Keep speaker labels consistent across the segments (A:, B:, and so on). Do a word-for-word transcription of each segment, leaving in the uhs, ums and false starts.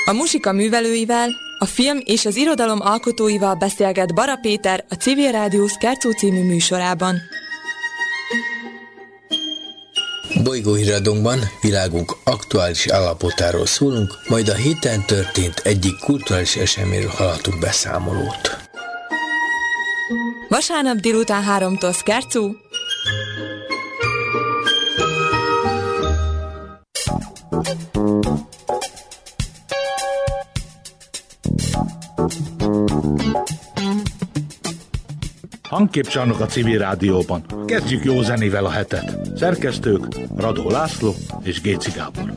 A: A muzsika művelőivel, a film és az irodalom alkotóival beszélget Bara Péter a Civil Rádió Scherzo című műsorában.
B: Bolygóhíradónkban világunk aktuális állapotáról szólunk, majd a héten történt egyik kulturális eseményről hallhatunk beszámolót.
A: Vasárnap délután háromtól Scherzo.
C: Hangképcsarnok a Civil Rádióban. Kezdjük jó zenével a hetet. Szerkesztők Radó László és Géci Gábor.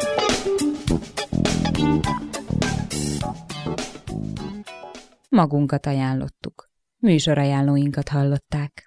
D: Magunkat ajánlottuk. Műsorajánlóinkat hallották.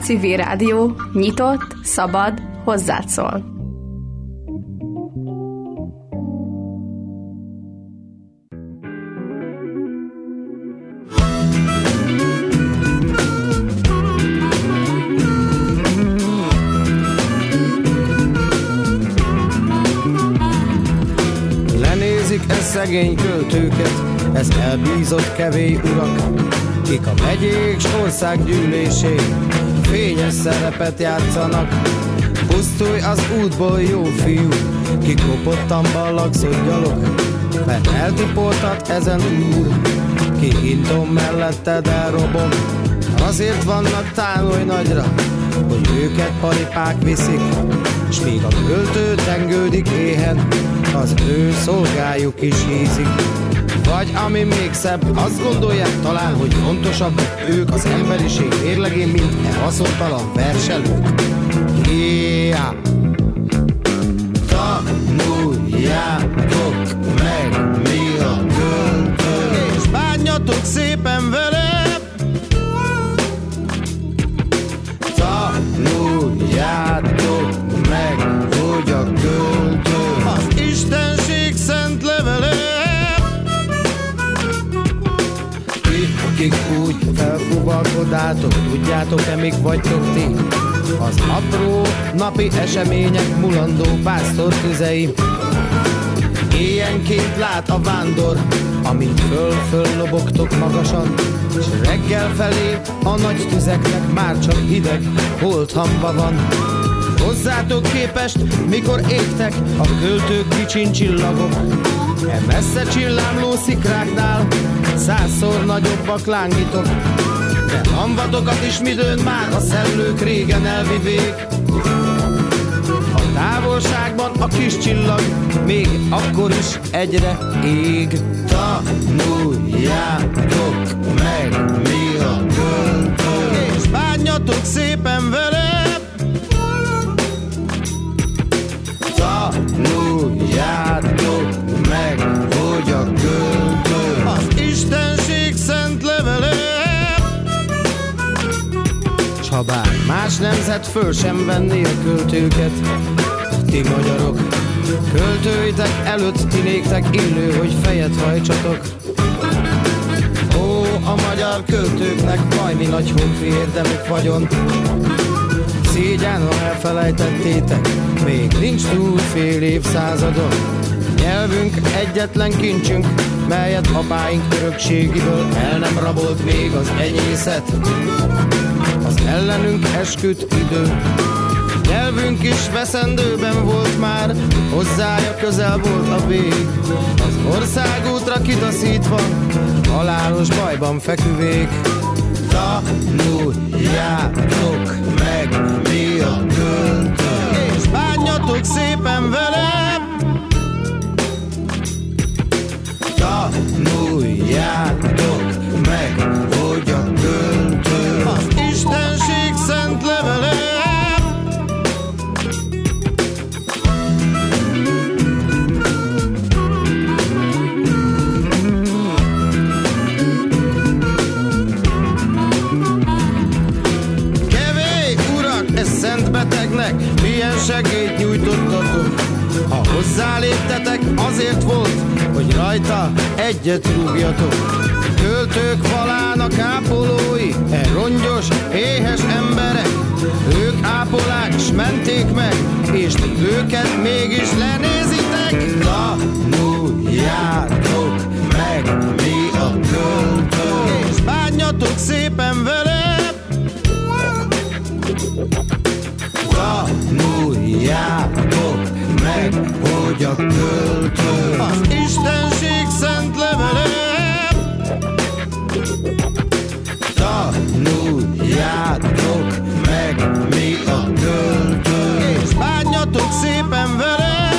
E: Civil Rádió, nyitott, szabad, hozzád szól.
F: Lenézik e szegény költőket, ez elbízott kevély urak, kik a megyék s országgyűlésén fényes szerepet játszanak. Pusztulj az útból, jó fiú, kikopottan ballagszodjalok, mert eltipoltat ezen úr, ki hintom melletted elrobog. Azért vannak tán oly nagyra, hogy őket paripák viszik, s míg a költő tengődik éhen, az ő szolgájuk is hízik. Vagy ami még szebb, azt gondolják talán, hogy fontosabb ők az emberiség mérlegén, mint e haszontalan verselők. Yeah. Tanuljátok meg, mi a költő, és bánjatok szépen vele. Tanuljátok meg, hogy a költő az Istenség szent levele. Kik úgy felfuvalkodáltok, tudjátok-e, mik vagytok ti? Az apró napi események mulandó pásztor tüzei. Éjjenként lát a vándor, amint föl-föl lobogtok magasan, s reggel felé a nagy tüzeknek már csak hideg holthamba van. Hozzátok képest, mikor égtek a költők kicsin csillagok, e messze csillámló szikráknál százszor nagyobbak lángítok. De hamvadokat is midőn már a szellők régen elvivék. A távolságban a kis csillag még akkor is egyre ég. Tanuljátok meg, mi a költő, és bánjatok szépen vele. Tanuljátok meg, hogy a költő az Istenség szent levele. S ha bár más nemzet föl sem venné a költőket, ti magyarok, költőitek előtt ti néktek illő, hogy fejet hajtsatok. Ó, a magyar költőknek vajmi nagy honfi érdemük vagyon. Szégyen, ha elfelejtettétek, még nincs túl fél évszázadon. Nyelvünk egyetlen kincsünk, melyet apáink örökségiből el nem rabolt még az enyészet. Az ellenünk esküdt idő, nyelvünk is veszendőben volt már, hozzája közel volt a vég. Az országútra kitaszítva, halálos bajban feküvék. Tanuljátok meg, mi a költő, és bánjatok szépen vele. Tanuljátok meg, hogy a költő az Istenség szent levele. Szent betegnek milyen segélyt nyújtottatok. Ha hozzáléptetek, azért volt, hogy rajta egyet rúgjatok. Költők falának ápolói, e rongyos, éhes emberek. Ők ápolák, s menték meg, és ti őket mégis lenézitek. Tanuljátok meg, mi a költő, és bánjatok szépen vele. Tanuljátok meg, hogy a költő az Istenség szent levele. Tanuljátok meg, mi a költő, és bánjatok szépen vele.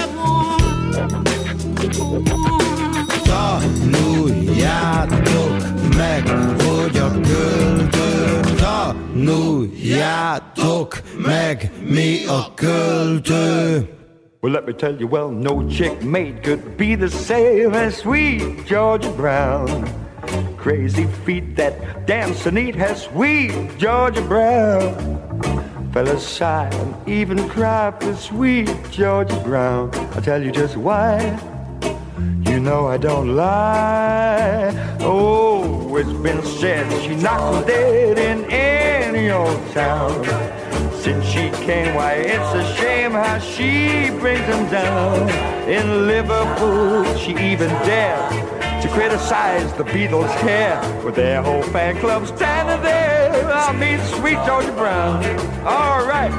F: Tanuljátok meg, hogy a költő. Tanuljátok meg, mi a költő.
G: Well, let me tell you, well, no chick mate could be the same as sweet Georgia Brown. Crazy feet that dance and eat has sweet Georgia Brown. fellas sigh and even cry for sweet Georgia Brown. I'll tell you just why. You know I don't lie. Oh, it's been said she knocks them dead in any old town. Since she came, why, it's a shame how she brings them down. In Liverpool, she even dared to criticize the Beatles' hair, with their whole fan club standing there. I'll meet sweet Georgia Brown. All right.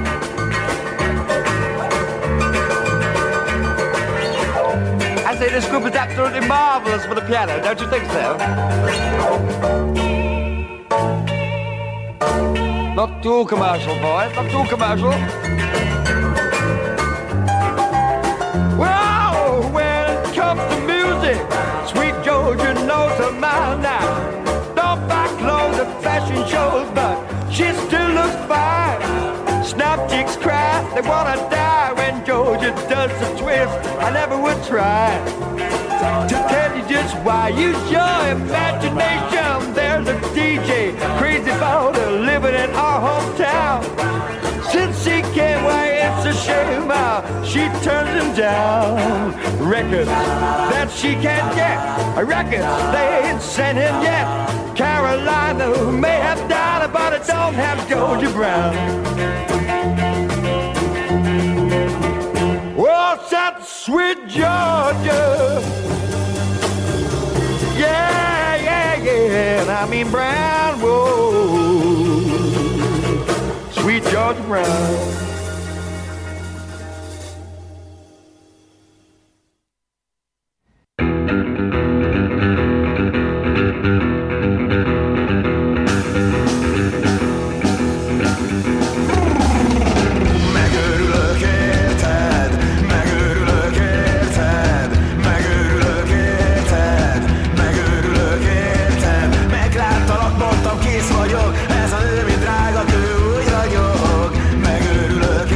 G: I say this group is absolutely marvelous for the piano, don't you think so? Not too commercial, boys, not too commercial. Well, when it comes to music, sweet Georgia knows her mind now. Don't buy clothes at fashion shows, but she still looks fine. Snap chicks cry, they wanna die when Georgia does the twist. I never would try to tell you just why. Use your imagination. There's a D J crazy about her living in our hometown. Since she came, why, it's a shame how she turns them down. Records that she can't get, records they ain't sent him yet. Carolina may have died, but it don't have Georgia Brown. Well, that's sweet Georgia. Yeah, yeah, yeah, and I mean Brown, whoa. Sweet Georgia Brown.
H: Ez a nő, mint drága kő, úgy ragyog. Megőrülök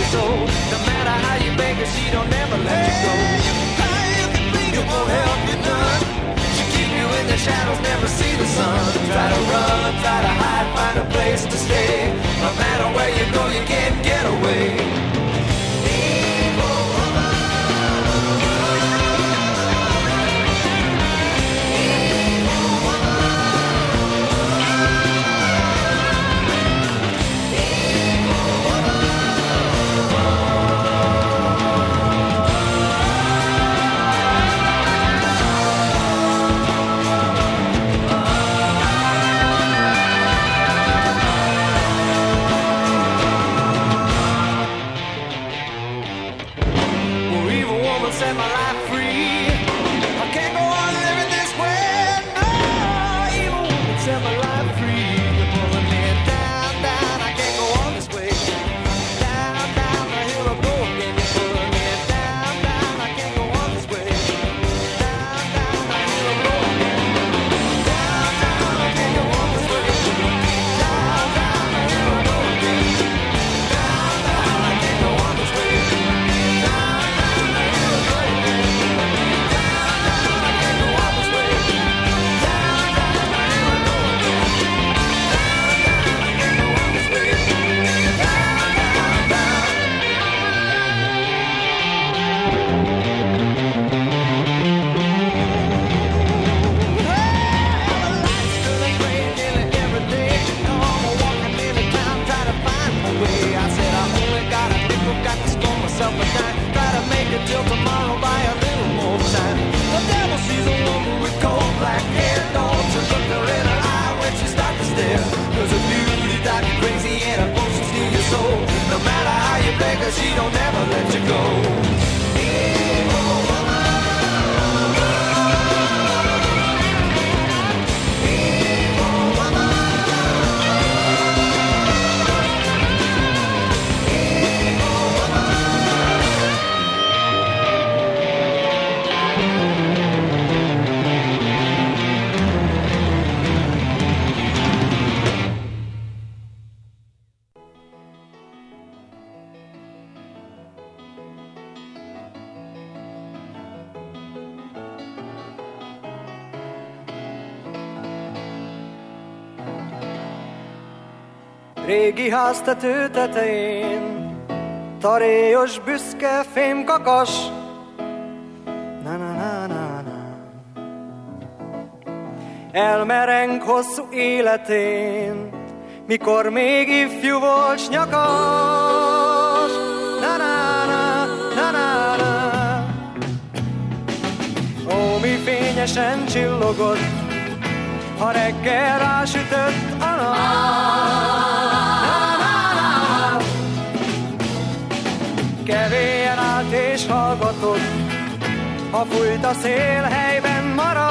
H: your soul. No matter how you beg her, she don't never let you go. How you can think it won't help you none. She keep you in the shadows, never see the sun. Try to run, try to hide, find a place to stay. No matter where you go, you can't get away. Set my life free. I can't go on living this way. No, evil woman set my life free. You're pulling me down, down. I can't go on this way. Down, down, here I go again. You're pulling me down, down. I can't go on this way. Down, down, here I go again. Down, down, I can't go on this way. Down, down, here I go again. Down, down, I can't go on this way. Till tomorrow by a little more time. The devil sees a woman with cold black hair. Don't you look her in her eye when she starts to stare. Cause her beauty drives you crazy and her emotions steal your soul. No matter how you beg her, she don't ever let you go. Evil woman. Evil woman. Evil woman. Régi háztető tetején, taréjos, büszke fémkakas. Na, na, na, na, na. Elmereng hosszú életén, mikor még ifjú volt, s nyakas. Na, na, na, na, na, na. Ó, mi fényesen csillogott, ha reggel rásütött a nap. Kevélyen állt és hallgatott, ha fújt a szél, helyben marad.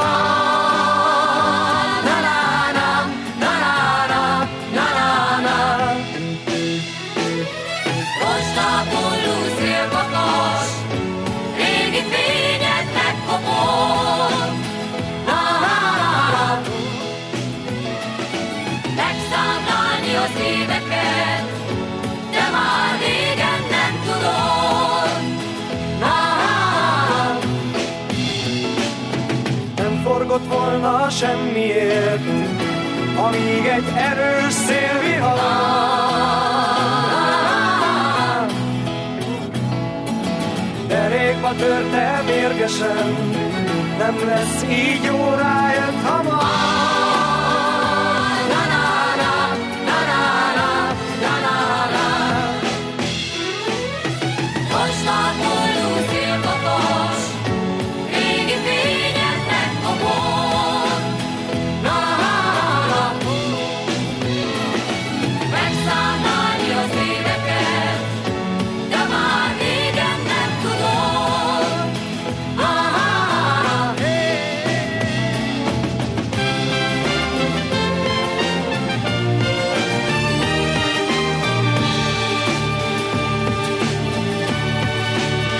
H: Na, na, na, na, na, na, na, na.
I: Mostától szélkakas, régi fényed megkopott. Na, na, na, na. Megszámlálni az éveket, de már régen nem tudod. Na, na, na.
H: Nem forgott volna semmiért, amíg egy erős szél vihar. Derékba törte mérgesen, nem lesz így jó, rájött hamar. Na, na, na, na, na, na, na, na, na.
I: Mostától szélkakas, régi fényed megkopott. Na, na, na. Megszámlálni az éveket, de már régen nem tudod. Na, na, na.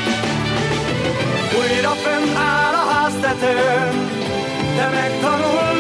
H: Újra fönn áll a háztetőn, de megtanul